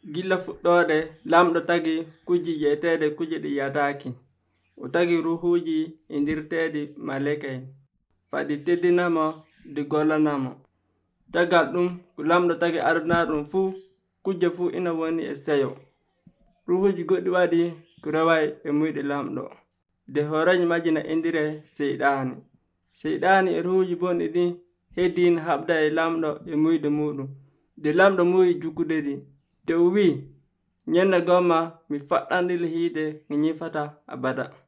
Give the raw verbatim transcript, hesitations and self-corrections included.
gilla fuɗɗoode lamɗo tagi kujji yeeteede kujje ɗi yataaki o tagi ruhuuji indirteeɗi maleka'en faɗi teddinamo ɗi gollanamo tagal ɗum lamɗo tagi adunaaɗum fuu kujje fuu ina woni e seyo ruhuuji goɗɗi waɗi ko reway e muyɗe lamɗo de horeeji majji na indire seyɗaani seyɗaani e ruhuuji bonɗi ɗi heddiino haɓda e lamɗo e muyɗe muɗum de lamɗo muyi jukkude ɗi de o wii ñenne gomma mi faɗɗandil hiide mi ñifata abada